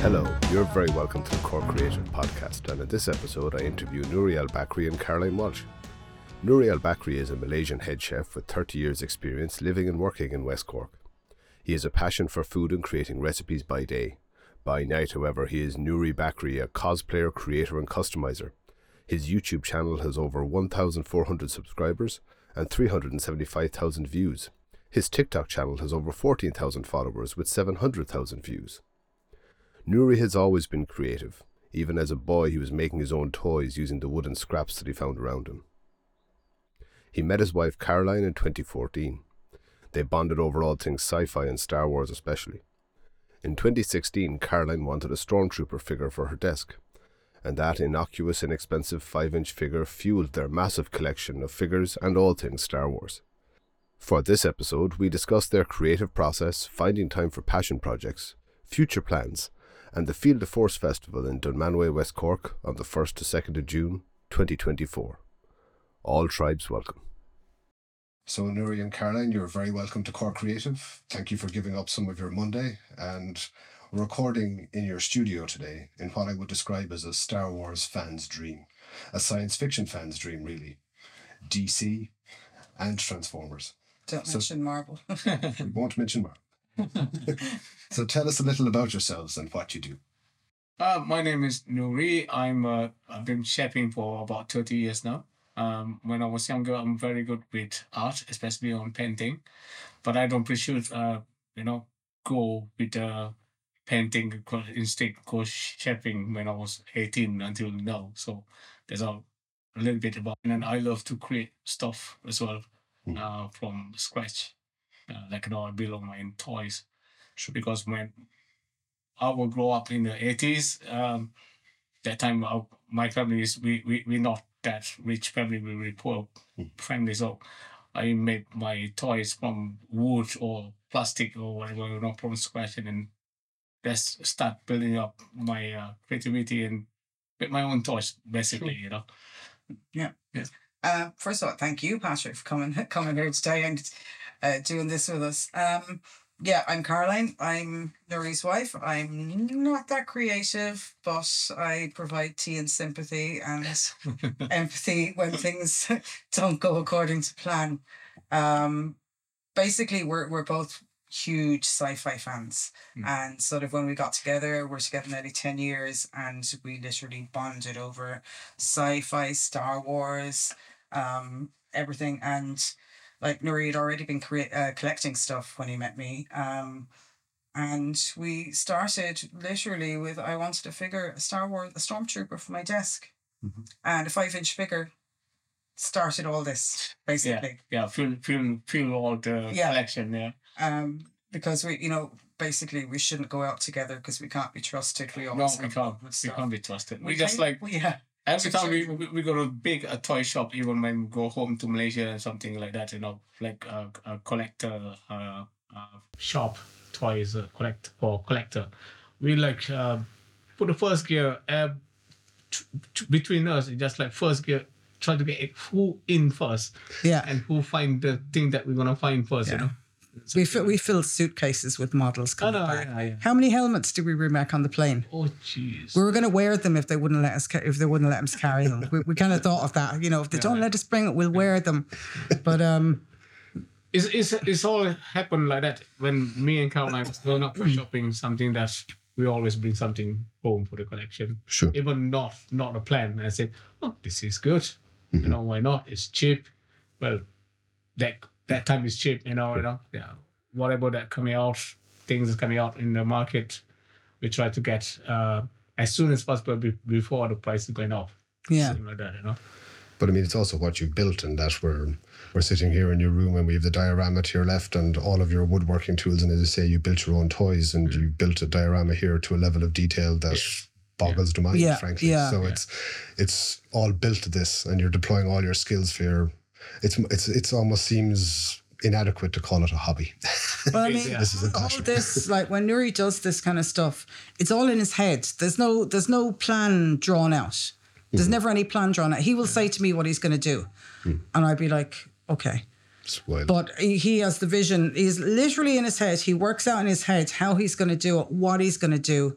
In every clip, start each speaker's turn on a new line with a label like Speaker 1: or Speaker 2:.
Speaker 1: Hello, you're very welcome to the Core Creative Podcast, and in this episode I interview Nouri Al Bakri and Caroline Walsh. Nouri Al Bakri is a Malaysian head chef with 30 years experience living and working in West Cork. He has a passion for food and creating recipes by day. By night, however, he is Nouri Bakri, a cosplayer, creator and customizer. His YouTube channel has over 1,400 subscribers and 375,000 views. His TikTok channel has over 14,000 followers with 700,000 views. Nouri has always been creative. Even as a boy, he was making his own toys using the wooden scraps that he found around him. He met his wife Caroline in 2014. They bonded over all things sci-fi and Star Wars especially. In 2016, Caroline wanted a Stormtrooper figure for her desk, and that innocuous, inexpensive 5-inch figure fueled their massive collection of figures and all things Star Wars. For this episode, we discuss their creative process, finding time for passion projects, future plans, and the Field of Force Festival in Dunmanway, West Cork on the 1st to 2nd of June 2024. All tribes welcome. So Nouri and Caroline, you're very welcome to Core Creative. Thank you for giving up some of your Monday, and we're recording in your studio today in what I would describe as a Star Wars fan's dream, a science fiction fan's dream really. DC and Transformers.
Speaker 2: Don't mention Marvel.
Speaker 1: We won't mention Marvel. So tell us a little about yourselves and what you do.
Speaker 3: My name is Nouri. I've been chefing for about 30 years now. When I was younger, I'm very good with art, especially on painting. But I don't pursue, go with painting instead go chefing when I was 18 until now. So there's a little bit about, and I love to create stuff as well from scratch. I build my own toys.
Speaker 1: Sure.
Speaker 3: Because when I will grow up in the 80s, that time my family is, we're not that rich family, we're really poor family. So I made my toys from wood or plastic or whatever, from scratch, and then just start building up my creativity and make my own toys, basically,
Speaker 2: Yeah. First of all, thank you, Patrick, for coming here today and doing this with us. I'm Caroline. I'm Nouri's wife. I'm not that creative, but I provide tea and sympathy and empathy when things don't go according to plan. Basically, we're both huge sci-fi fans, and sort of when we got together, we're together nearly 10 years, and we literally bonded over sci-fi, Star Wars, everything. And like Nouri had already been collecting stuff when he met me. And we started literally with, I wanted a figure, a Stormtrooper for my desk. Mm-hmm. And a 5-inch figure started all this, basically.
Speaker 3: Fill all the collection,
Speaker 2: because basically we shouldn't go out together because we can't be trusted. We can't
Speaker 3: be trusted. Every time we go to a toy shop, even when we go home to Malaysia and something like that, like a collector shop, toys collector. We put the first gear between us, just like first gear, try to get who in first, and who find the thing that we're gonna find first,
Speaker 2: So we filled suitcases with models coming back.
Speaker 3: Yeah.
Speaker 2: How many helmets did we remake on the plane?
Speaker 3: Oh, jeez.
Speaker 2: We were going to wear them if they wouldn't let us carry them. We kind of thought of that. If they don't let us bring it, we'll wear them. But
Speaker 3: it's all happened like that. When me and Caroline was going up for shopping, something that we always bring something home for the collection.
Speaker 1: Sure.
Speaker 3: Even not a plan. I said, this is good. Why not? It's cheap. Well, that time is cheap, whatever that things is coming out in the market, we try to get as soon as possible before the price is going up.
Speaker 2: Yeah.
Speaker 3: Something like that,
Speaker 1: But I mean, it's also what you built, and that we're sitting here in your room and we have the diorama to your left and all of your woodworking tools. And as you say, you built your own toys and you built a diorama here to a level of detail that boggles the mind, frankly.
Speaker 2: Yeah.
Speaker 1: So it's all built to this, and you're deploying all your skills for your. It's almost seems inadequate to call it a hobby.
Speaker 2: Well, I mean,
Speaker 1: this is a passion.
Speaker 2: all this, like when Nouri does this kind of stuff, it's all in his head. There's no plan drawn out. There's never any plan drawn out. He will say to me what he's going to do, and I'd be like, okay. But he has the vision. He's literally in his head. He works out in his head how he's going to do it, what he's going to do.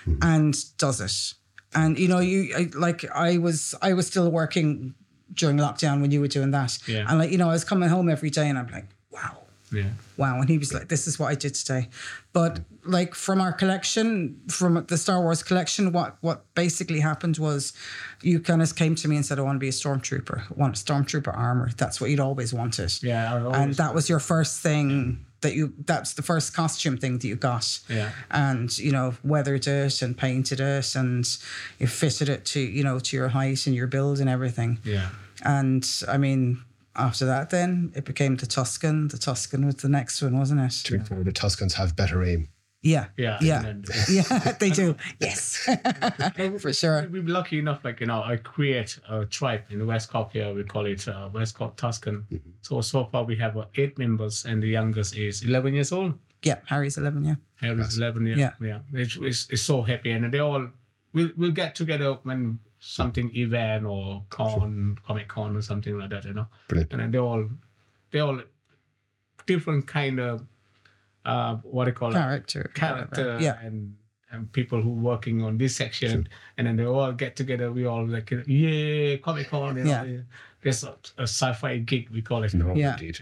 Speaker 2: and does it. And I was still working during lockdown when you were doing that.
Speaker 3: Yeah.
Speaker 2: And I was coming home every day and I'm like, wow.
Speaker 3: Yeah.
Speaker 2: Wow. And he was like, this is what I did today. But from our collection, from the Star Wars collection, what basically happened was you kind of came to me and said, I want to be a stormtrooper. I want stormtrooper armor. That's what you'd always wanted.
Speaker 3: Yeah.
Speaker 2: And that was your first thing that's the first costume thing that you got.
Speaker 3: Yeah.
Speaker 2: And, weathered it and painted it and you fitted it to, to your height and your build and everything.
Speaker 3: Yeah.
Speaker 2: And I mean, after that, then it became the Tusken. The Tusken was the next one, wasn't it?
Speaker 1: To be fair, the Tuscans have better aim.
Speaker 2: Yeah.
Speaker 3: Yeah.
Speaker 2: Yeah. Yeah, they do. Yes. For sure.
Speaker 3: We're lucky enough, I create a tribe in West Cork here. We call it West Cork Tuscan. So far we have 8 members and the youngest is 11 years old.
Speaker 2: Yeah, Harry's 11, yeah.
Speaker 3: Harry's 11, yeah. It's so happy. And they all, we'll get together when something event or Comic Con or something like that,
Speaker 1: Brilliant.
Speaker 3: And then they all different kind of what do you call
Speaker 2: character,
Speaker 3: yeah, and people who working on this section, and then they all get together. We all yeah, Comic Con,
Speaker 2: Yeah.
Speaker 3: There's a sci-fi gig we call it.
Speaker 1: No,
Speaker 2: Yeah.
Speaker 1: indeed.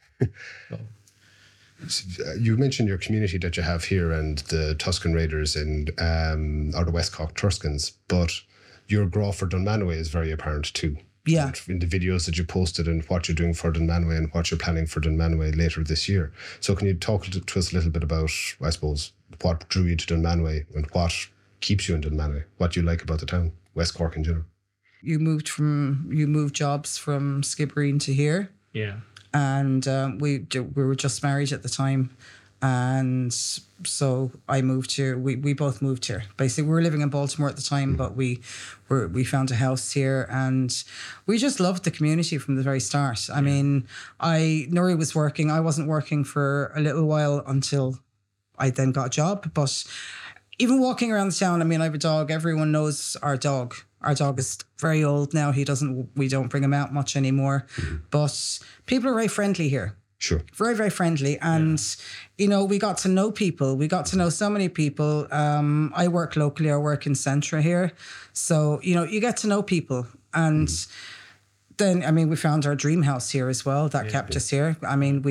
Speaker 1: You mentioned your community that you have here and the Tuscan Raiders and or the West Cork Tuscans, but your growth for Dunmanway is very apparent too.
Speaker 2: Yeah.
Speaker 1: And in the videos that you posted and what you're doing for Dunmanway and what you're planning for Dunmanway later this year. So can you talk to us a little bit about, I suppose, what drew you to Dunmanway and what keeps you in Dunmanway? What you like about the town, West Cork in general?
Speaker 2: You moved jobs from Skibbereen to here.
Speaker 3: Yeah.
Speaker 2: And we were just married at the time. And so I moved here. We both moved here. Basically, we were living in Baltimore at the time, but we found a house here, and we just loved the community from the very start. I mean, Nuri was working. I wasn't working for a little while until I then got a job. But even walking around the town, I mean, I have a dog. Everyone knows our dog. Our dog is very old now. We don't bring him out much anymore. But people are very friendly here.
Speaker 1: Sure.
Speaker 2: Very, very friendly. And, we got to know people. We got to know so many people. I work locally. I work in Centra here. So, you get to know people. And then, I mean, we found our dream house here as well. That kept us here. I mean,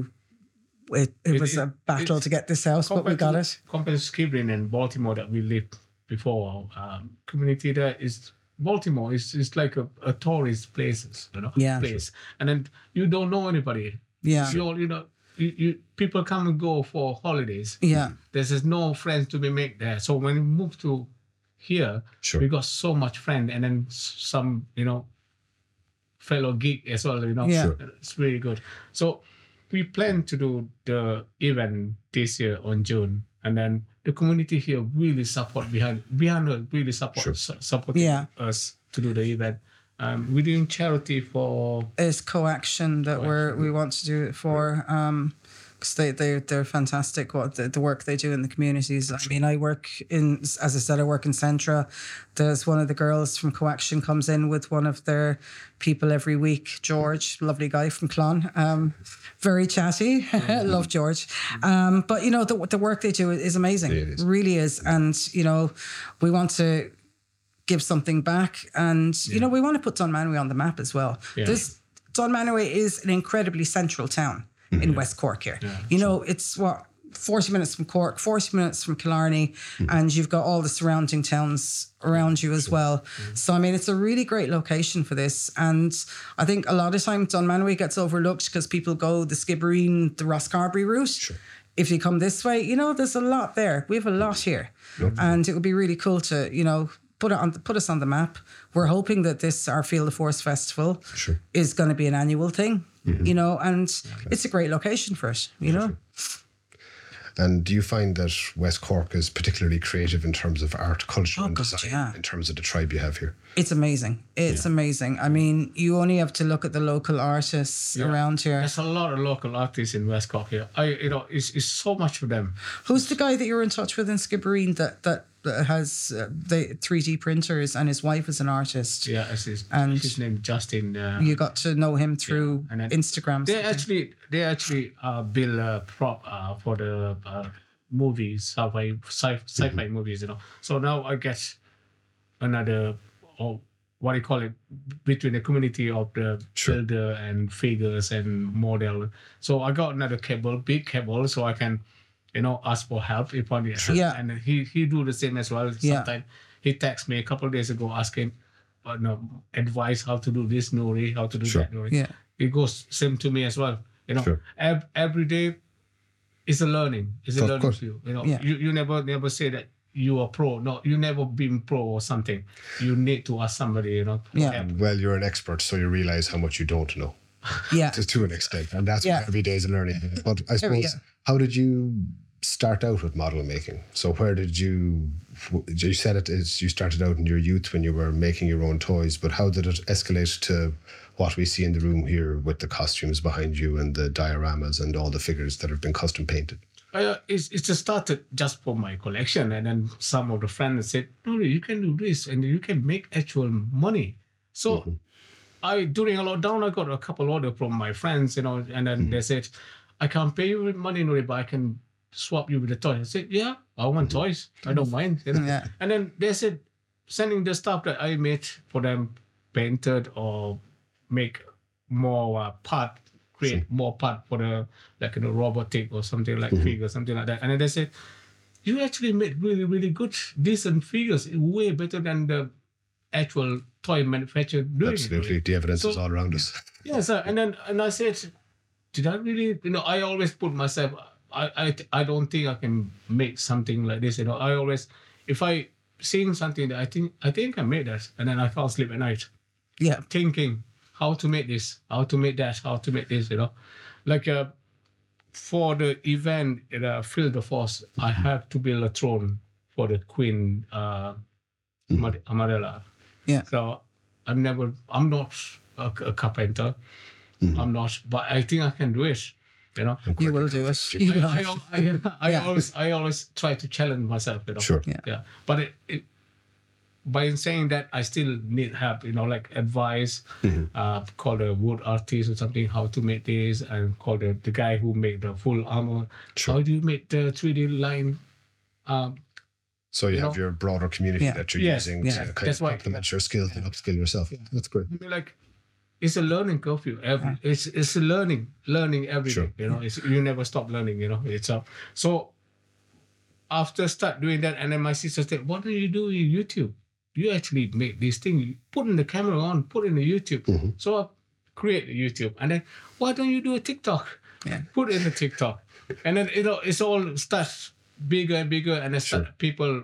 Speaker 2: it was a battle to get this house, but we got it.
Speaker 3: Compared to Skibbereen and Baltimore that we lived before, community there is... Baltimore is like a tourist place. And then you don't know anybody.
Speaker 2: Yeah.
Speaker 3: You people come and go for holidays.
Speaker 2: Yeah.
Speaker 3: There's no friends to be made there. So when we moved to here,
Speaker 1: Sure.
Speaker 3: we got so much friend, and then some, fellow geek as well.
Speaker 2: Yeah. Sure.
Speaker 3: It's really good. So we plan to do the event this year on June, and then the community here really support behind really support supporting us to do the event. We're doing charity for...
Speaker 2: It's Coaction that we want to do it for, because they're fantastic, what the work they do in the communities. I mean, I work in Centra. There's one of the girls from Coaction comes in with one of their people every week, George, lovely guy from Clon, very chatty. Love George. But, the work they do is amazing. It really is. And, we want to give something back, and we want to put Dunmanway on the map as well. Dunmanway is an incredibly central town in West Cork here. It's 40 minutes from Cork, 40 minutes from Killarney, and you've got all the surrounding towns around you as well. So I mean, it's a really great location for this, and I think a lot of times Dunmanway gets overlooked because people go the Skibbereen, the Rosscarbery route.
Speaker 1: Sure.
Speaker 2: If you come this way, there's a lot there. We have a lot here, and it would be really cool to put us on the map. We're hoping that our Feel the Force Festival is going to be an annual thing, and it's a great location for it,
Speaker 1: And do you find that West Cork is particularly creative in terms of art, culture, and design, in terms of the tribe you have here?
Speaker 2: It's amazing. It's amazing. I mean, you only have to look at the local artists around here.
Speaker 3: There's a lot of local artists in West Cork here. It's so much for them.
Speaker 2: Who's the guy that you're in touch with in Skibbereen that has the 3D printers, and his wife is an artist?
Speaker 3: Yeah, his name Justin.
Speaker 2: You got to know him through Instagram.
Speaker 3: They actually build a prop for the movies, sci-fi movies, So now I get another, or what do you call it, between the community of the builder and figures and model. So I got another big cable, so I can, ask for help if I need help.
Speaker 2: Yeah.
Speaker 3: And he do the same as well. Sometimes he texted me a couple of days ago asking, advice how to do this, Nuri, how to do that, Nuri.
Speaker 2: Yeah.
Speaker 3: It goes same to me as well. Every day is a learning. It's a learning for you. You never say that you are pro. No, you never been pro or something. You need to ask somebody,
Speaker 1: Well, you're an expert, so you realize how much you don't know.
Speaker 2: Yeah.
Speaker 1: To an extent. And that's what every day is a learning. But I suppose, how did you start out with model making? So where did you said it is you started out in your youth when you were making your own toys, but how did it escalate to what we see in the room here with the costumes behind you and the dioramas and all the figures that have been custom painted?
Speaker 3: It just started just for my collection, and then some of the friends said, "No, you can do this, and you can make actual money." So, during a lockdown, I got a couple orders from my friends, and then they said, "I can't pay you with money, Nuri, but I can swap you with the toys." I said, "Yeah, I want toys. I don't mind."
Speaker 2: Yeah.
Speaker 3: And then they said, sending the stuff that I made for them, painted or make more create more part for the robotic or something like figure, something like that. And then they said, "You actually made really, really good, decent figures, way better than the actual toy manufacturer doing."
Speaker 1: Absolutely. The evidence is all around us.
Speaker 3: Yeah, sir. And I said, did I really, I always put myself, I don't think I can make something like this. I always, if I seeing something that I think I made that, and then I can't sleep at night.
Speaker 2: Yeah.
Speaker 3: Thinking how to make this, how to make that, how to make this, Like for the event at Field of Force, I have to build a throne for the Queen Amarella.
Speaker 2: Yeah.
Speaker 3: So I'm not a carpenter. I'm not, but I think I can do it.
Speaker 2: You will do it. You will.
Speaker 3: I always try to challenge myself.
Speaker 1: Sure.
Speaker 3: Yeah. But by saying that, I still need help. Like advice. Call the wood artist or something how to make this, and call the guy who made the full armor.
Speaker 1: Sure.
Speaker 3: How do you make the 3D line?
Speaker 1: So you have your broader community that you're using to kind
Speaker 3: That's
Speaker 1: of complement your skills and upskill yourself. Yeah. That's great.
Speaker 3: It's a learning curve. It's a learning every day. You never stop learning. It's so after start doing that, and then my sister said, "What do you do in YouTube? You actually make this thing. You put in the camera on, put in the YouTube." So I create the YouTube, and then why don't you do a TikTok?
Speaker 2: Yeah.
Speaker 3: Put in the TikTok, and then it's all starts bigger and bigger, and then start people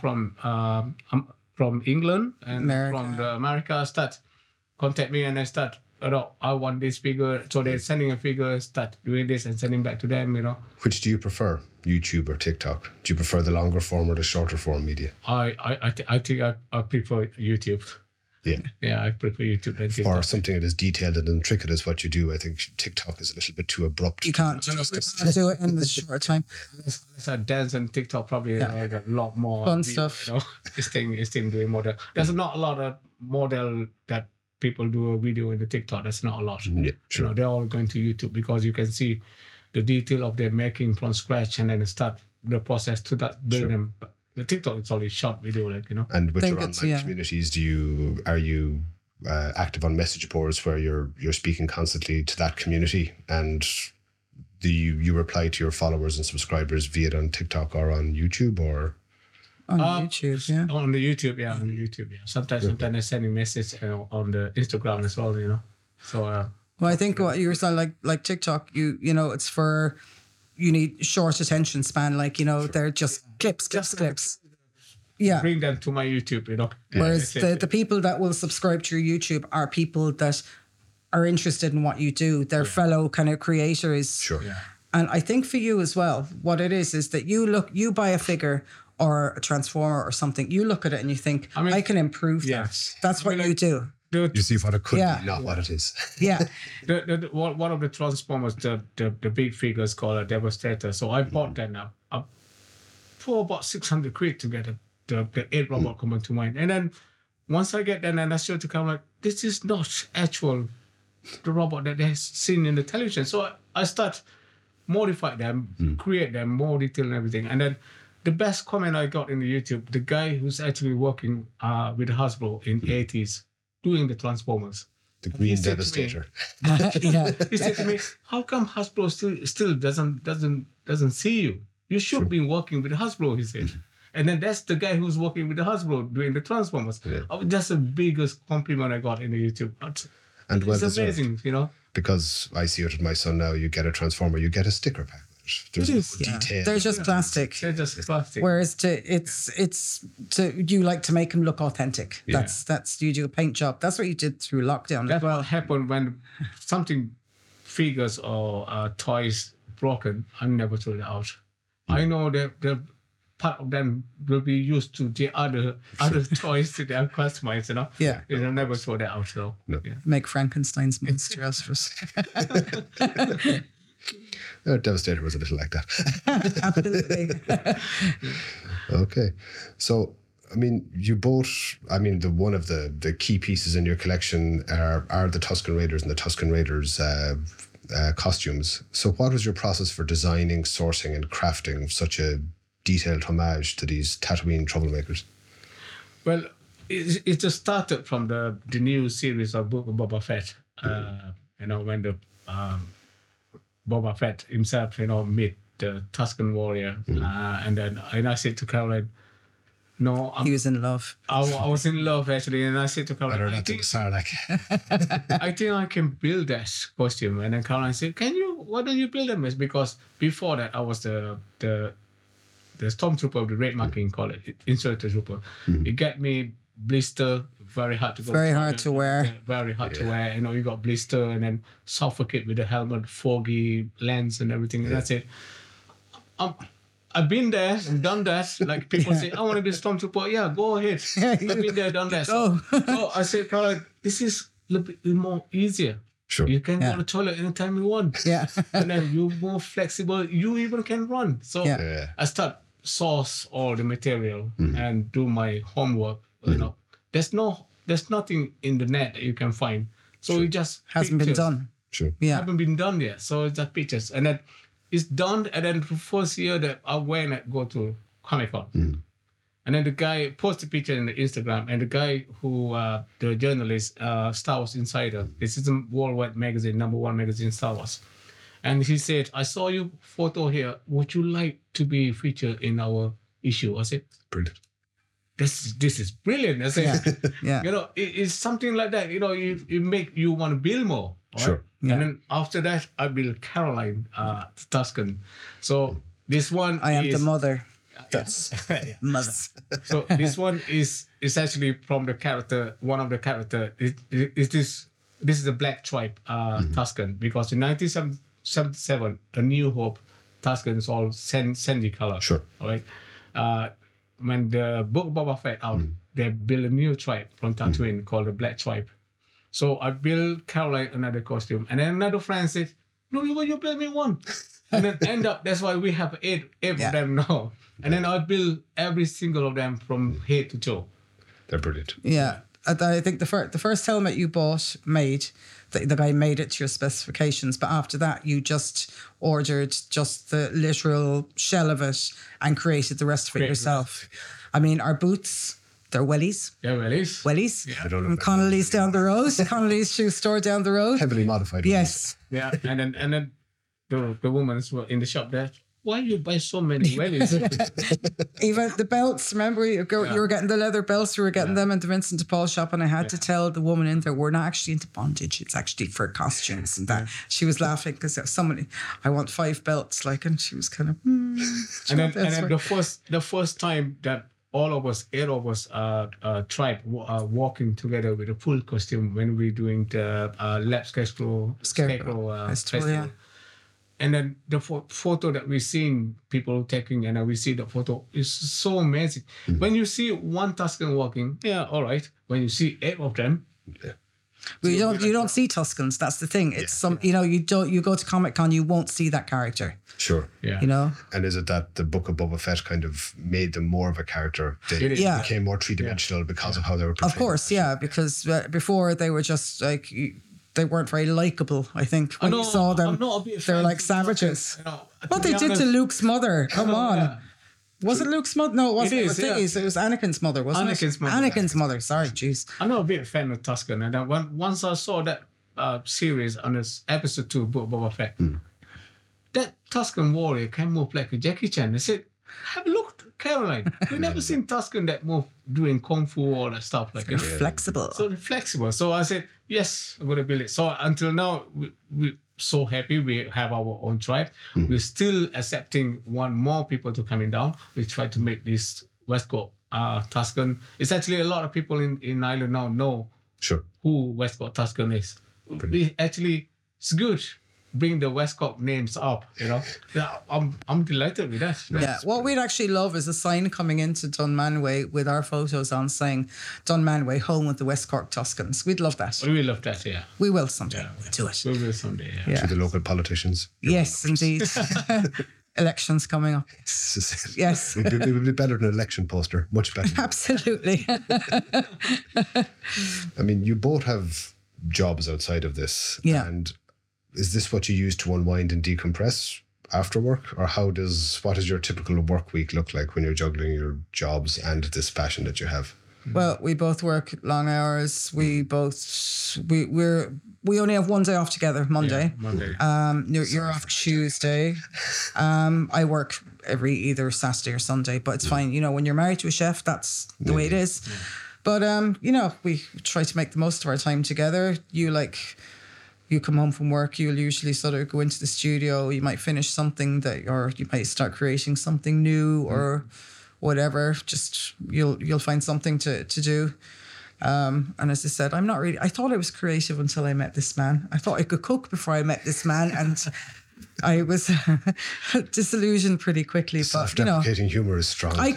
Speaker 3: from England and from the America start contact me, and I start, I want this figure. So they're sending a figure, start doing this and sending back to them,
Speaker 1: Which do you prefer, YouTube or TikTok? Do you prefer the longer form or the shorter form media?
Speaker 3: I think I prefer YouTube.
Speaker 1: Yeah.
Speaker 3: Yeah, I prefer YouTube than TikTok.
Speaker 1: For something that is detailed and intricate as what you do, I think TikTok is a little bit too abrupt.
Speaker 2: You can't do it in this short time.
Speaker 3: So dance and TikTok probably got a lot more
Speaker 2: fun stuff.
Speaker 3: This thing doing model. There's not a lot of model that people do a video in the TikTok. That's not a lot.
Speaker 1: Yeah, sure.
Speaker 3: They're all going to YouTube because you can see the detail of their making from scratch, and then start the process to that build them. The TikTok is only short video,
Speaker 1: And with your online communities, are you active on message boards where you're speaking constantly to that community, and do you reply to your followers and subscribers via it on TikTok or on YouTube or?
Speaker 2: On YouTube, yeah.
Speaker 3: On the YouTube, yeah. Sometimes I send a message on the Instagram as well, So.
Speaker 2: Well, I think what you were saying, like TikTok, it's for, you need short attention span, they're just clips. Yeah.
Speaker 3: Bring them to my YouTube,
Speaker 2: Whereas the people that will subscribe to your YouTube are people that are interested in what you do. They're fellow kind of creators.
Speaker 1: Sure. Yeah.
Speaker 2: And I think for you as well, what it is that you buy a figure or a transformer or something, you look at it and you think, I can improve that. That's what you do.
Speaker 1: You see what it could be, not what it is.
Speaker 2: Yeah.
Speaker 3: One of the transformers, the big figures called a Devastator. So I bought that now for about 600 quid to get the 8 robot coming to mind. And then once I get that, and I start to come like, this is not actual the robot that they've seen in the television. So I start modify them, create them more detail and everything. And then the best comment I got in the YouTube, the guy who's actually working with Hasbro in 80s doing the Transformers.
Speaker 1: The Green Devastator.
Speaker 2: Yeah.
Speaker 3: He said to me, "How come Hasbro still doesn't see you? You should be working with Hasbro," he said. And then that's the guy who's working with the Hasbro doing the Transformers.
Speaker 1: Yeah.
Speaker 3: That's the biggest compliment I got in the YouTube.
Speaker 1: And well
Speaker 3: It's amazing,
Speaker 1: deserved.
Speaker 3: you know.
Speaker 1: Because I see it with my son now, you get a Transformer, you get a sticker pack. There's no detail.
Speaker 2: They're just plastic.
Speaker 3: They're just plastic.
Speaker 2: Whereas you like to make them look authentic.
Speaker 1: Yeah.
Speaker 2: That's you do a paint job. That's what you did through lockdown as
Speaker 3: That's
Speaker 2: well.
Speaker 3: what happened when something figures or toys broken. I never throw it out. I know that the part of them will be used to the other toys to their customers, you know.
Speaker 2: Yeah.
Speaker 3: They'll never throw that out. So
Speaker 1: No.
Speaker 3: yeah.
Speaker 2: Make Frankenstein's monster out of us.
Speaker 1: Devastator was a little like that.
Speaker 2: Absolutely.
Speaker 1: Okay. So, I mean, you both, one of the key pieces in your collection are the Tusken Raiders and the Tusken Raiders costumes. So what was your process for designing, sourcing and crafting such a detailed homage to these Tatooine troublemakers?
Speaker 3: Well, it just started from the new series of Book of Boba Fett. When the Boba Fett himself, meet the Tusken warrior, and I said to Caroline, "No,
Speaker 2: He was in love.
Speaker 3: I was in love actually," and I said to Caroline, I think I can build that costume. And then Caroline said, why don't you build them? Because before that, I was the stormtrooper of the Red Marking, call it, instructor trooper. It got me blister, very hard to go.
Speaker 2: Very hard to wear.
Speaker 3: Very hard to wear. You got blister and then suffocate with the helmet, foggy lens and everything. And that's it. I've been there and done that. Like people say, I want to be a stormtrooper. Yeah, go ahead. I've been there, done that.
Speaker 2: Go.
Speaker 3: So I said, Caroline, this is a little bit more easier.
Speaker 1: Sure.
Speaker 3: You can go to the toilet anytime you want.
Speaker 2: Yeah.
Speaker 3: And then you're more flexible. You even can run. So
Speaker 1: Yeah.
Speaker 3: I start source all the material and do my homework. There's nothing in the net that you can find. So it just
Speaker 2: Hasn't been
Speaker 3: pictures.
Speaker 2: done.
Speaker 1: Sure.
Speaker 2: Yeah.
Speaker 3: Haven't been done yet. So it's just pictures. And then it's done. And then the first year that I went and go to Comic-Con. And then the guy posted a picture in the Instagram, and the guy who, the journalist, Star Wars Insider, this is a worldwide magazine, #1 magazine, Star Wars. And he said, I saw your photo here. Would you like to be featured in our issue? I said,
Speaker 1: Brilliant.
Speaker 3: this is brilliant. I said,
Speaker 2: Yeah.
Speaker 3: it's something like that. You make you want to build more. Right?
Speaker 1: Sure.
Speaker 2: Yeah.
Speaker 3: And then after that, I built Caroline Tusken. So this one
Speaker 2: I am
Speaker 3: is
Speaker 2: the mother.
Speaker 3: That's
Speaker 2: Mother.
Speaker 3: So this one is actually from the character. One of the character this is a Black Tribe Tusken, because in 1977, A New Hope Tusken is all sandy color.
Speaker 1: Sure.
Speaker 3: All right. When the Book of Boba Fett out, they built a new tribe from Tatooine called the Black Tribe. So I built Caroline another costume, and then another friend said, "No, you build me one." And then end up, that's why we have eight of them now. And then I build every single of them from head to toe.
Speaker 1: They're brilliant.
Speaker 2: Yeah. I think the first helmet you made, the guy made it to your specifications, but after that you just ordered just the literal shell of it and created the rest of it yourself. I mean, our boots, they're wellies.
Speaker 3: Yeah, wellies.
Speaker 2: Wellies.
Speaker 3: Yeah.
Speaker 1: I don't know
Speaker 2: From
Speaker 1: if
Speaker 2: Connolly's down the road. Connolly's shoe store down the road.
Speaker 1: heavily modified.
Speaker 2: Yes.
Speaker 3: Yeah, and then the women were in the shop there. Why you buy so many wellies?
Speaker 2: Even the belts, remember you were getting the leather belts, we were getting them in the Vincent de Paul shop, and I had to tell the woman in there, we're not actually into bondage, it's actually for costumes and that. She was laughing because somebody, I want 5 belts, and she was kind of,
Speaker 3: and then the first time that all of us, 8 of us, tried walking together with a full costume when we were doing the Lab Scarecrow festival.
Speaker 2: yeah.
Speaker 3: And then the photo that we're seeing people taking, and we see the photo, is so amazing. When you see one Tusken walking, yeah, all right. When you see 8 of them,
Speaker 2: But you don't see Tuskens, that's the thing. It's you go to Comic-Con, you won't see that character.
Speaker 1: Sure.
Speaker 3: yeah,
Speaker 1: And is it that the Book of Boba Fett kind of made them more of a character? They
Speaker 3: It is.
Speaker 2: Yeah.
Speaker 1: became more three-dimensional because of how they were portrayed.
Speaker 2: Of course, yeah, because before they were just like they weren't very likable. I think when you saw them,
Speaker 3: I'm not a big
Speaker 2: they're
Speaker 3: fan
Speaker 2: like
Speaker 3: of
Speaker 2: savages.
Speaker 3: Tusken, you know,
Speaker 2: What
Speaker 3: to
Speaker 2: they
Speaker 3: be
Speaker 2: did to
Speaker 3: honest.
Speaker 2: Luke's mother? Come on.
Speaker 3: Yeah.
Speaker 2: Was it Luke's mother? No, it wasn't.
Speaker 3: It
Speaker 2: It
Speaker 3: is,
Speaker 2: was
Speaker 3: yeah.
Speaker 2: Thingy's. It was Anakin's mother, wasn't
Speaker 3: Anakin's
Speaker 2: it?
Speaker 3: mother.
Speaker 2: Anakin's mother. Sorry, jeez.
Speaker 3: I'm not a big fan of Tusken, and then once I saw that series on this episode 2 Book of Boba Fett, that Tusken warrior can move like a Jackie Chan. I said, "Have a look, Caroline. We've never seen Tusken that move doing kung fu all that stuff like
Speaker 2: They're
Speaker 3: that."
Speaker 2: flexible.
Speaker 3: So they're flexible. So I said, yes, I'm gonna build it. So until now, we're so happy we have our own tribe. We're still accepting more people to coming down. We try to make this Westcourt Tusken. It's actually a lot of people in Ireland now know
Speaker 1: Sure.
Speaker 3: who Westcourt Tusken is. We actually, it's good. Bring the Westcourt names up, you know. Yeah, I'm delighted with that.
Speaker 2: Yeah, what we'd actually love is a sign coming into Dunmanway with our photos on saying Dunmanway, home with the West Cork Tuscans. We'd love that.
Speaker 3: We love that, yeah.
Speaker 2: We will someday. We'll do it.
Speaker 3: We will someday, yeah.
Speaker 2: Yeah.
Speaker 1: To the local politicians.
Speaker 2: Yes, indeed. Elections coming up. Yes.
Speaker 1: It would be better than an election poster. Much better.
Speaker 2: Absolutely.
Speaker 1: I mean, you both have jobs outside of this.
Speaker 2: Yeah.
Speaker 1: And is this what you use to unwind and decompress after work? Or what does your typical work week look like when you're juggling your jobs and this passion that you have?
Speaker 2: Well, we both work long hours. We only have one day off together, Monday.
Speaker 3: Monday.
Speaker 2: You're off Tuesday. I work either Saturday or Sunday, but it's fine. You know, when you're married to a chef, that's the way it is. Yeah. But you know, we try to make the most of our time together. You come home from work, you'll usually sort of go into the studio. You might finish something or you might start creating something new or whatever. Just you'll find something to do. And as I said, I thought I was creative until I met this man. I thought I could cook before I met this man, and I was disillusioned pretty quickly. But you know,
Speaker 1: Self-deprecating humor is strong.
Speaker 2: I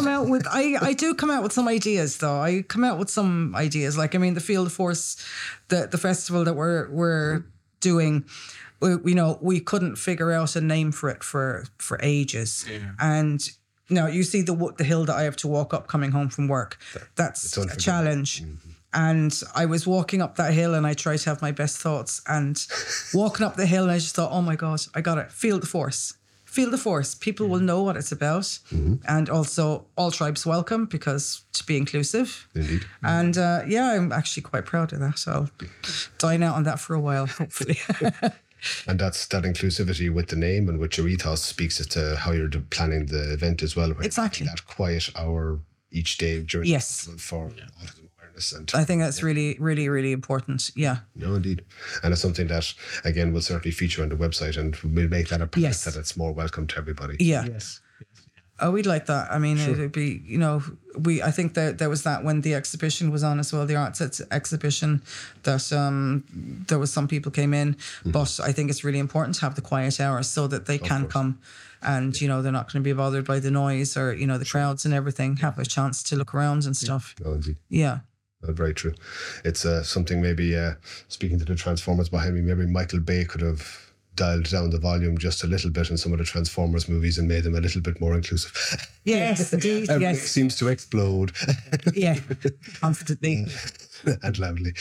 Speaker 2: do come out with some ideas though. I come out with some ideas. Like, I mean, the Field of Force, the festival that we're doing, we couldn't figure out a name for it for ages. Yeah. And now you see the hill that I have to walk up coming home from work. That's a challenge. Mm-hmm. And I was walking up that hill and I tried to have my best thoughts, and walking up the hill and I just thought, oh my God, I got it. Field of Force. Field of Force. People will know what it's about. Mm-hmm. And also all tribes welcome, because to be inclusive.
Speaker 1: Indeed.
Speaker 2: And I'm actually quite proud of that. So I'll dine out on that for a while, hopefully.
Speaker 1: And that's that inclusivity with the name and with your ethos speaks to how you're planning the event as well.
Speaker 2: Exactly.
Speaker 1: That quiet hour each day during the festival for autism awareness. And
Speaker 2: I think that's really, really, really important. Yeah.
Speaker 1: No, indeed. And it's something that, again, will certainly feature on the website, and we'll make that a practice that it's more welcome to everybody.
Speaker 2: Yeah.
Speaker 3: Yes.
Speaker 2: Oh, we'd like that. I mean, it'd be, I think that there was that when the exhibition was on as well, the arts exhibition, that there was some people came in, but I think it's really important to have the quiet hours so that they can come and, they're not going to be bothered by the noise or, the crowds and everything, have a chance to look around and stuff.
Speaker 1: Oh, indeed.
Speaker 2: Yeah.
Speaker 1: Very true. It's something maybe, speaking to the Transformers behind me, maybe Michael Bay could have dialed down the volume just a little bit in some of the Transformers movies and made them a little bit more inclusive.
Speaker 2: Yes, indeed.
Speaker 1: Everything
Speaker 2: yes.
Speaker 1: seems to explode.
Speaker 2: Yeah, confidently.
Speaker 1: And loudly.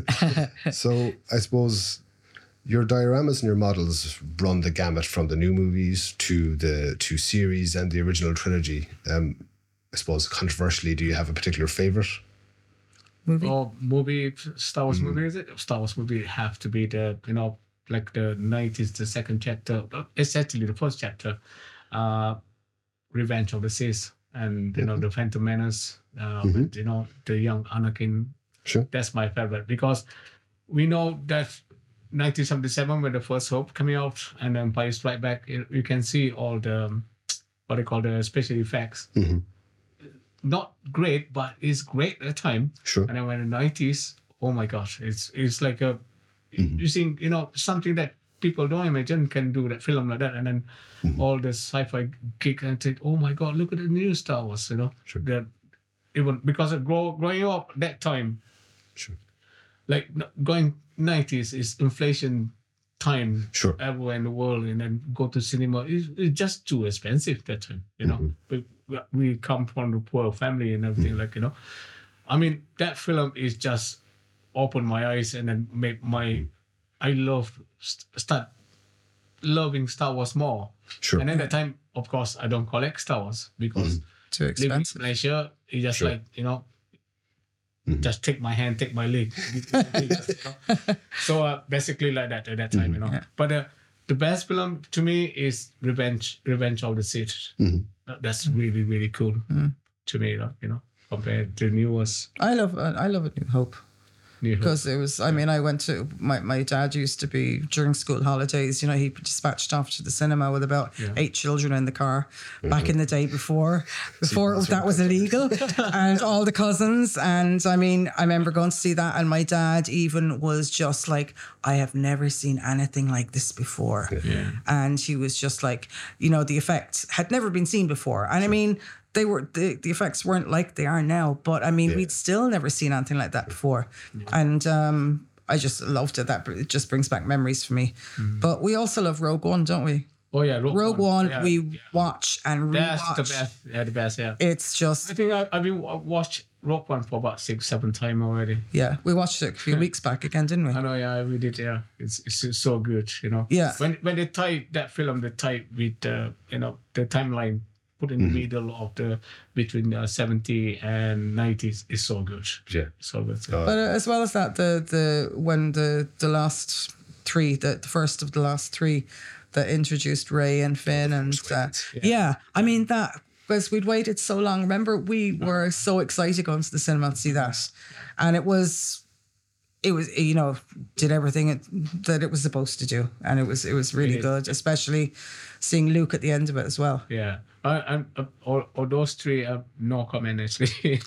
Speaker 1: So I suppose your dioramas and your models run the gamut from the new movies to the two series and the original trilogy. I suppose controversially, do you have a particular favourite
Speaker 3: movie? Star Wars movie, is it? Star Wars movie have to be the, like the 90s, the second chapter. It's actually the first chapter, Revenge of the Sith, and the Phantom Menace. With, the young Anakin.
Speaker 1: Sure,
Speaker 3: that's my favorite, because we know that 1977 when the First Hope coming out and Empire Strikes Back, you can see all the what they call the special effects. Mm-hmm. Not great, but it's great at the time.
Speaker 1: Sure.
Speaker 3: And then when the 90s, oh my gosh, it's like a you see, something that people don't imagine can do that film like that, and then all the sci-fi geek and say, oh my God, look at the new Star Wars,
Speaker 1: Sure.
Speaker 3: That even because of growing up that time,
Speaker 1: sure,
Speaker 3: like going 90s is inflation time,
Speaker 1: sure,
Speaker 3: everywhere in the world, and then go to cinema it's just too expensive that time, we come from the poor family and everything, I mean, that film is just opened my eyes and then made I start loving Star Wars more.
Speaker 1: Sure.
Speaker 3: And at that time, of course, I don't collect Star Wars because
Speaker 4: Too
Speaker 3: living in
Speaker 4: expensive.
Speaker 3: Malaysia, it's just
Speaker 1: Sure.
Speaker 3: like, just take my hand, take my leg. So basically like that at that time,
Speaker 4: Yeah.
Speaker 3: But the best film to me is Revenge of the Sith. That's really, really cool to me, compared to newest.
Speaker 4: I love A New Hope.
Speaker 3: New Hope.
Speaker 4: Because it was, I mean, I went to, my dad used to be, during school holidays, he dispatched off to the cinema with about 8 children in the car back in the day before that was illegal, and all the cousins. And I mean, I remember going to see that, and my dad even was just like, I have never seen anything like this before.
Speaker 3: Yeah.
Speaker 4: And he was just like, the effects had never been seen before. And I mean, they were the effects weren't like they are now, but I mean, we'd still never seen anything like that before. And I just loved it. It just brings back memories for me. But we also love Rogue One, don't we?
Speaker 3: Oh yeah,
Speaker 4: Rogue One,
Speaker 3: Yeah,
Speaker 4: we watch and
Speaker 3: That's
Speaker 4: rewatch.
Speaker 3: the best. Yeah, the best. Yeah.
Speaker 4: It's just,
Speaker 3: I think I've been watched Rogue One for about 6-7 times already.
Speaker 4: we watched it a few weeks back again, didn't we?
Speaker 3: I know, yeah, we did, yeah. It's so good,
Speaker 4: Yeah.
Speaker 3: When they tie that film, they tie with the timeline put in the middle of between 70 and 90s is so good.
Speaker 1: Yeah.
Speaker 3: So good.
Speaker 4: But as well as that, when the last 3, the first of the last 3 that introduced Rey and Finn and I mean that because we'd waited so long. Remember, we were so excited going to the cinema to see that, and it was did everything that it was supposed to do, and it was really good, especially seeing Luke at the end of it as well.
Speaker 3: Yeah. And all those 3 have no comment actually.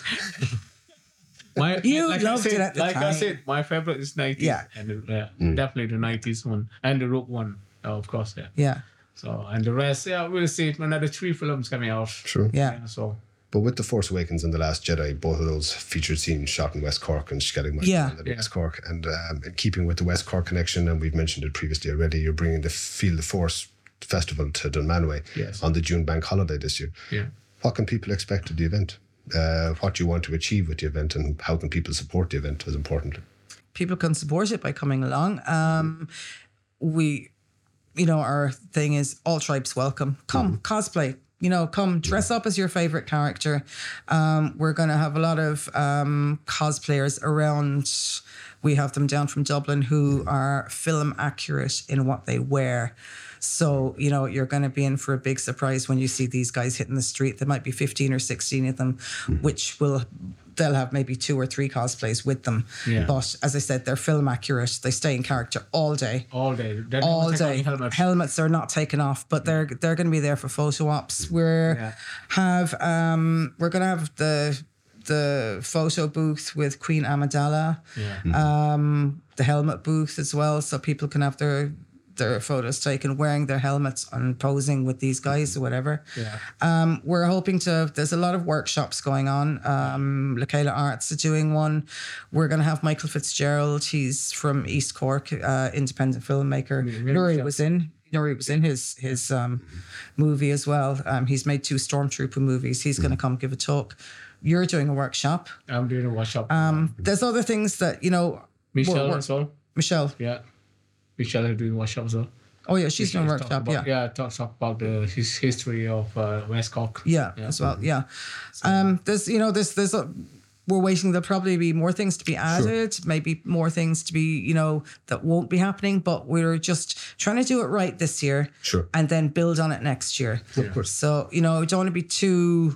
Speaker 4: You loved it at the
Speaker 3: like
Speaker 4: time.
Speaker 3: I said, my favorite is 90s.
Speaker 4: Yeah.
Speaker 3: And definitely the 90s one. And the Rogue One, of course, yeah.
Speaker 4: Yeah.
Speaker 3: So, and the rest, we'll see it when the 3 films coming out.
Speaker 1: Sure.
Speaker 4: Yeah.
Speaker 3: So,
Speaker 1: But with The Force Awakens and The Last Jedi, both of those featured scenes shot in West Cork and Skellig in West Cork. And in keeping with the West Cork connection, and we've mentioned it previously already, you're bringing the Feel the Force Festival to Dunmanway on the June bank holiday this year.
Speaker 3: yeah.
Speaker 1: What can people expect of the event? What do you want to achieve with the event, and how can people support the event as importantly?
Speaker 4: People can support it by coming along. Our thing is all tribes welcome. Come, cosplay. Come dress up as your favorite character. We're going to have a lot of cosplayers around. We have them down from Dublin who are film accurate in what they wear. So, you're going to be in for a big surprise when you see these guys hitting the street. There might be 15 or 16 of them, they'll have maybe 2 or 3 cosplays with them.
Speaker 3: Yeah.
Speaker 4: But as I said, they're film accurate. They stay in character all day.
Speaker 3: All day. They never
Speaker 4: All
Speaker 3: take off
Speaker 4: day.
Speaker 3: the helmets.
Speaker 4: Helmets are not taken off, but they're going to be there for photo ops. We're going to have the photo booth with Queen Amidala.
Speaker 3: Yeah.
Speaker 4: The helmet booth as well, so people can have their photos taken wearing their helmets and posing with these guys or whatever.
Speaker 3: Yeah.
Speaker 4: We're hoping there's a lot of workshops going on. Lacayla Arts are doing one. We're going to have Michael Fitzgerald. He's from East Cork, independent filmmaker. Nuri was in his movie as well. He's made 2 Stormtrooper movies. He's going to come give a talk. You're doing a workshop.
Speaker 3: I'm doing a workshop.
Speaker 4: There's other things that,
Speaker 3: Michelle as well.
Speaker 4: Michelle.
Speaker 3: Yeah. Michelle is doing workshop as well.
Speaker 4: Oh, yeah, she's doing a workshop,
Speaker 3: Talks about the history of West Cork.
Speaker 4: Yeah, as well, yeah. We're waiting. There'll probably be more things to be added, maybe more things to be, that won't be happening, but we're just trying to do it right this year.
Speaker 1: Sure.
Speaker 4: And then build on it next year.
Speaker 1: Of course.
Speaker 4: So, we don't want to be too,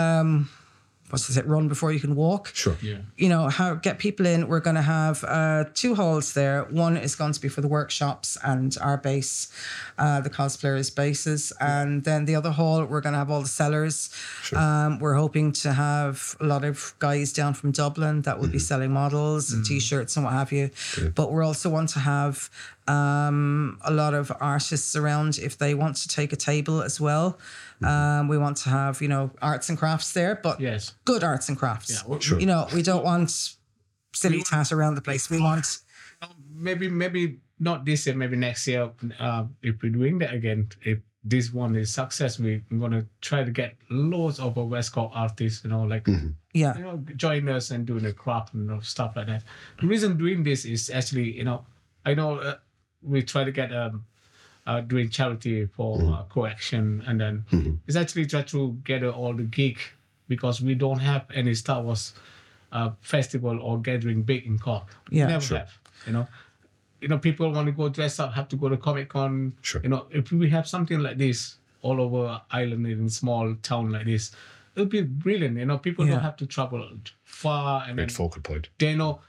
Speaker 4: run before you can walk.
Speaker 1: Sure.
Speaker 3: Yeah.
Speaker 4: Get people in. We're going to have 2 halls there. One is going to be for the workshops and our base, the cosplayers' bases. And then the other hall, we're going to have all the sellers.
Speaker 1: Sure.
Speaker 4: We're hoping to have a lot of guys down from Dublin that will be selling models and T-shirts and what have you. But we also want to have a lot of artists around if they want to take a table as well. We want to have, arts and crafts there, but
Speaker 3: Yes.
Speaker 4: good arts and crafts.
Speaker 3: Yeah, well,
Speaker 1: Sure.
Speaker 4: We don't want silly tat around the place. We want...
Speaker 3: Maybe not this year, maybe next year, if we're doing that again, if this one is success, we're gonna try to get loads of West Cork artists, like
Speaker 4: Yeah.
Speaker 3: join us and doing the craft and stuff like that. The reason doing this is actually, I know we try to get doing charity for co-action, and then it's actually try to gather all the geek, because we don't have any Star Wars festival or gathering big in Cork.
Speaker 4: Yeah,
Speaker 3: We never have. People want to go dress up, have to go to Comic-Con.
Speaker 1: Sure.
Speaker 3: If we have something like this all over Ireland in a small town like this, it'll be brilliant. People
Speaker 4: Yeah.
Speaker 3: don't have to travel far, and
Speaker 1: Great
Speaker 3: then
Speaker 1: focal point.
Speaker 3: they know.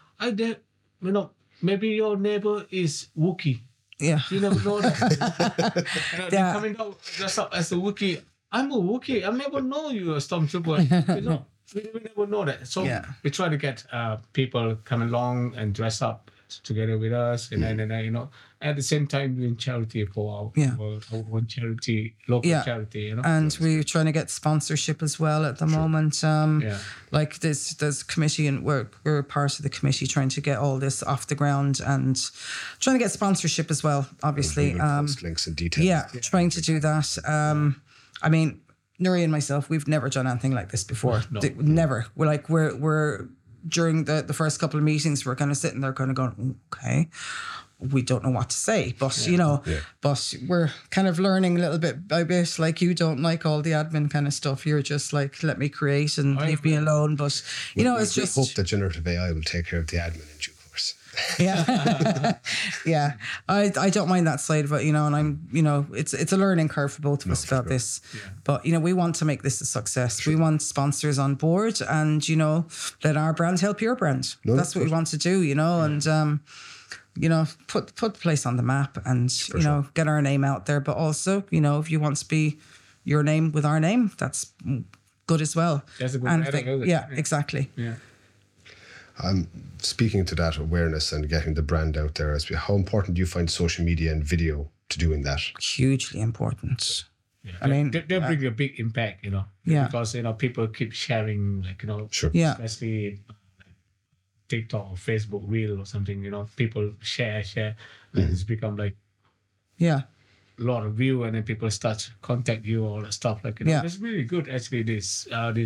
Speaker 3: Maybe your neighbor is Wookiee.
Speaker 4: Yeah.
Speaker 3: You never know that.
Speaker 4: Yeah.
Speaker 3: They're coming down dressed up as a Wookiee. I'm a Wookiee. I never know you're a Stormtrooper. We never know that. So
Speaker 4: Yeah.
Speaker 3: we try to get people come along and dress up together with us, and then at the same time doing charity for our own charity, local
Speaker 4: Yeah.
Speaker 3: charity.
Speaker 4: And we're trying to get sponsorship as well at the moment. Like there's committee, and we're part of the committee trying to get all this off the ground and trying to get sponsorship as well, obviously.
Speaker 1: Post links and details.
Speaker 4: Yeah, trying to do that. I mean, Nuri and myself, we've never done anything like this before.
Speaker 3: No.
Speaker 4: Never. We're during the first couple of meetings, we're kind of sitting there kind of going, okay, we don't know what to say, but but we're kind of learning a little bit by bit. Like, you don't like all the admin kind of stuff. You're just like, let me create and leave me alone. But it's
Speaker 1: We
Speaker 4: just
Speaker 1: hope that generative AI will take care of the admin in due course.
Speaker 4: yeah. Yeah. I don't mind that side of it, and I'm, it's a learning curve for both of us about this.
Speaker 3: Yeah.
Speaker 4: But, we want to make this a success. We want sponsors on board and, let our brand help your brand. That's what we want to do, and, put the place on the map and, get our name out there. But also, if you want to be your name with our name, that's good as well.
Speaker 3: That's a good
Speaker 4: and
Speaker 3: add-on, isn't it?
Speaker 4: yeah,
Speaker 3: Yeah.
Speaker 4: exactly.
Speaker 3: Yeah.
Speaker 1: Speaking to that awareness and getting the brand out there, how important do you find social media and video to doing that?
Speaker 4: Hugely important.
Speaker 3: Yeah.
Speaker 4: I mean,
Speaker 3: they bring a big impact,
Speaker 4: Yeah.
Speaker 3: because people keep sharing,
Speaker 1: Sure.
Speaker 4: Yeah.
Speaker 3: especially TikTok or Facebook Reel or something. People share, and it's become like
Speaker 4: Yeah.
Speaker 3: a lot of view, and then people start to contact you, all that stuff.
Speaker 4: Yeah.
Speaker 3: It's really good actually. This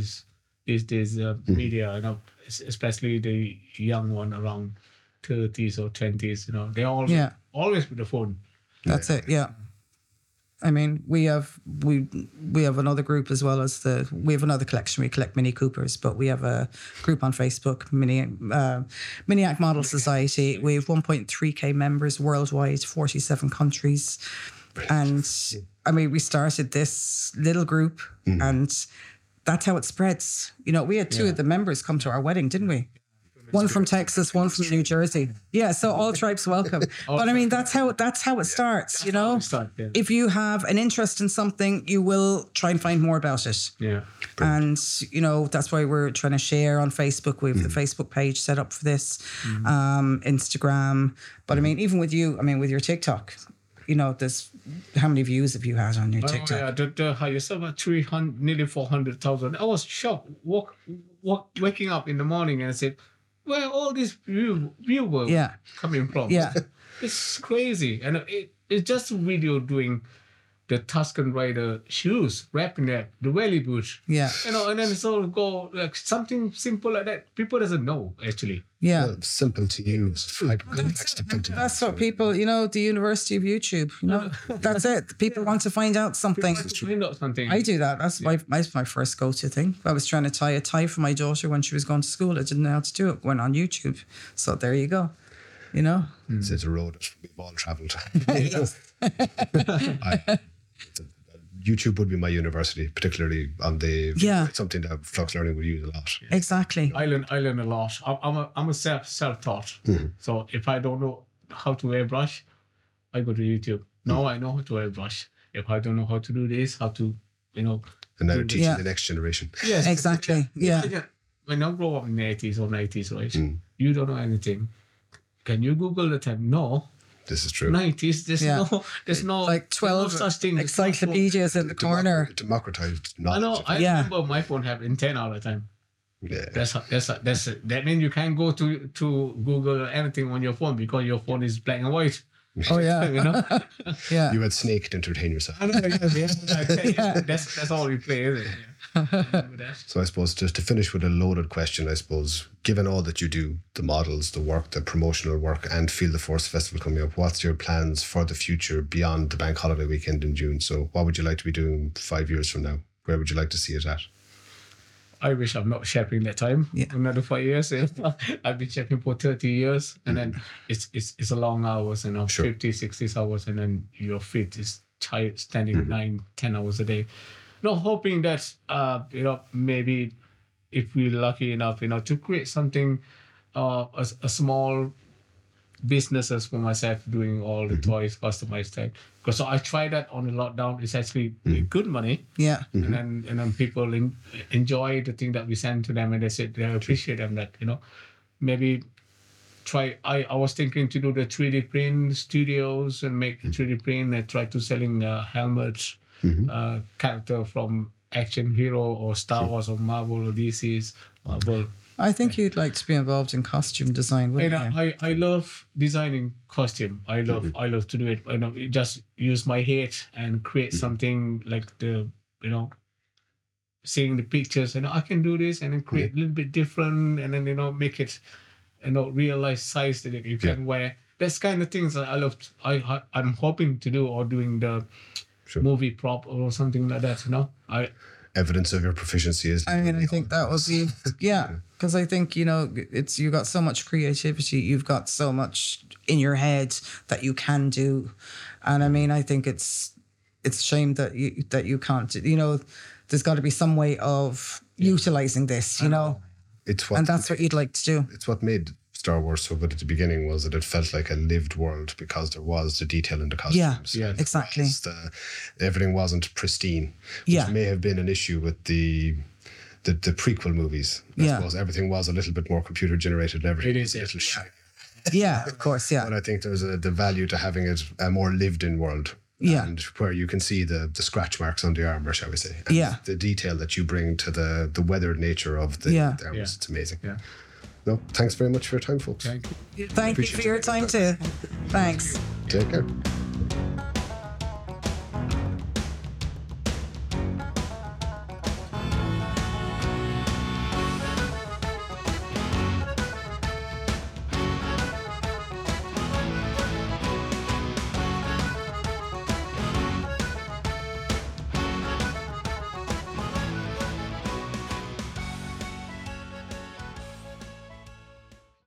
Speaker 3: media, especially the young one around 30s or 20s. They all always with the phone.
Speaker 4: That's it. Yeah. I mean, we have another group as well as we have another collection. We collect Mini Coopers, but we have a group on Facebook, Miniac Model Society. We have 1.3k members worldwide, 47 countries. And I mean, we started this little group and that's how it spreads. We had two of the members come to our wedding, didn't we? One from Texas, one from New Jersey. Yeah, so all tribes welcome. But I mean, that's how it starts, If you have an interest in something, you will try and find more about it.
Speaker 3: Yeah.
Speaker 4: And, that's why we're trying to share on Facebook. We have the Facebook page set up for this, Instagram. But I mean, even with you, with your TikTok, there's how many views have you had on your TikTok?
Speaker 3: Oh, yeah, the highest about 300, nearly 400,000. I was shocked. Waking up in the morning and I said, where all these viewers coming from?
Speaker 4: Yeah.
Speaker 3: It's crazy. And it's just a video doing the Tuscan Rider shoes, wrapping that, the belly boot.
Speaker 4: Yeah.
Speaker 3: And then it's all go like something simple like that. People doesn't know actually.
Speaker 4: Yeah.
Speaker 1: Simple to use. Complex to put together.
Speaker 4: That's what people, the University of YouTube, that's it. People want to find out something.
Speaker 3: Find out something.
Speaker 4: I do that. That's my first go-to thing. I was trying to tie a tie for my daughter when she was going to school. I didn't know how to do it. Went on YouTube. So there you go.
Speaker 1: It's a road that we've all travelled. YouTube would be my university, particularly on the it's something that Flux Learning would use a lot.
Speaker 4: Exactly.
Speaker 3: I learn a lot. I'm a self-taught. So if I don't know how to airbrush, I go to YouTube. Now I know how to airbrush. If I don't know how to do this, how to,
Speaker 1: And now teaching the next generation.
Speaker 3: Yes,
Speaker 4: Exactly. Yeah.
Speaker 3: When I grow up in the 80s or 90s, right? You don't know anything. Can you Google the time? No.
Speaker 1: This is true.
Speaker 3: 90s. There's no
Speaker 4: Like 12
Speaker 3: such thing.
Speaker 4: encyclopedias in the corner.
Speaker 1: Democratized
Speaker 3: I
Speaker 1: knowledge.
Speaker 3: know. I remember my phone having 10 all the time.
Speaker 1: Yeah.
Speaker 3: That means you can't go to Google or anything on your phone because your phone is black and white.
Speaker 4: Oh yeah.
Speaker 3: You know?
Speaker 4: Yeah.
Speaker 1: You had Snake to entertain yourself.
Speaker 3: I know, yeah. That's all we play, isn't it? Remember that?
Speaker 1: So I suppose just to finish with a loaded question, I suppose, given all that you do, the models, the work, the promotional work, and Feel the Force Festival coming up, what's your plans for the future beyond the bank holiday weekend in June? So what would you like to be doing 5 years from now? Where would you like to see it at?
Speaker 3: I wish I'm not shepherding that time.
Speaker 4: Yeah.
Speaker 3: Another 5 years. I've been shepherding for 30 years, and then it's a long hours, 50, 60 hours, and then your feet is tired standing 9-10 hours a day. Hoping that maybe if we're lucky enough, to create something, a small businesses for myself doing all the toys, customized type. Because I tried that on the lockdown. It's actually good money.
Speaker 4: Yeah.
Speaker 3: And then people enjoy the thing that we send to them, and they said they appreciate them. That maybe try. I was thinking to do the 3D print studios and make 3D print and try to selling helmets, character from action hero or Star Wars or Marvel or DC's Marvel.
Speaker 4: I think you'd like to be involved in costume design, wouldn't you?
Speaker 3: I love designing costume. I love to do it. Just use my head and create something like seeing the pictures, and I can do this and then create a little bit different, and then make it, real life size that you can wear. That's kind of things that I love. I'm hoping to do, or doing the movie prop or something like that.
Speaker 1: Evidence of your proficiency is.
Speaker 4: I mean, I think that was because I think you got so much creativity, you've got so much in your head that you can do, and I mean, I think it's a shame that you can't. There's got to be some way of utilizing this.
Speaker 1: It's what,
Speaker 4: and that's what you'd like to do.
Speaker 1: It's what made Star Wars so good at the beginning, was that it felt like a lived world because there was the detail in the costumes.
Speaker 4: Yeah, exactly.
Speaker 1: Everything wasn't pristine, which may have been an issue with the prequel movies. I suppose everything was a little bit more computer generated. Everything was a little shiny.
Speaker 4: Yeah, of course, yeah.
Speaker 1: But I think there's the value to having it a more lived in world.
Speaker 4: Yeah.
Speaker 1: And where you can see the scratch marks on the armor, shall we say. And the detail that you bring to the weathered nature of the armors. It's amazing.
Speaker 3: Yeah.
Speaker 1: No, thanks very much for your time, folks.
Speaker 3: Thank you.
Speaker 4: Thank you for your time too. Thanks.
Speaker 1: Take care.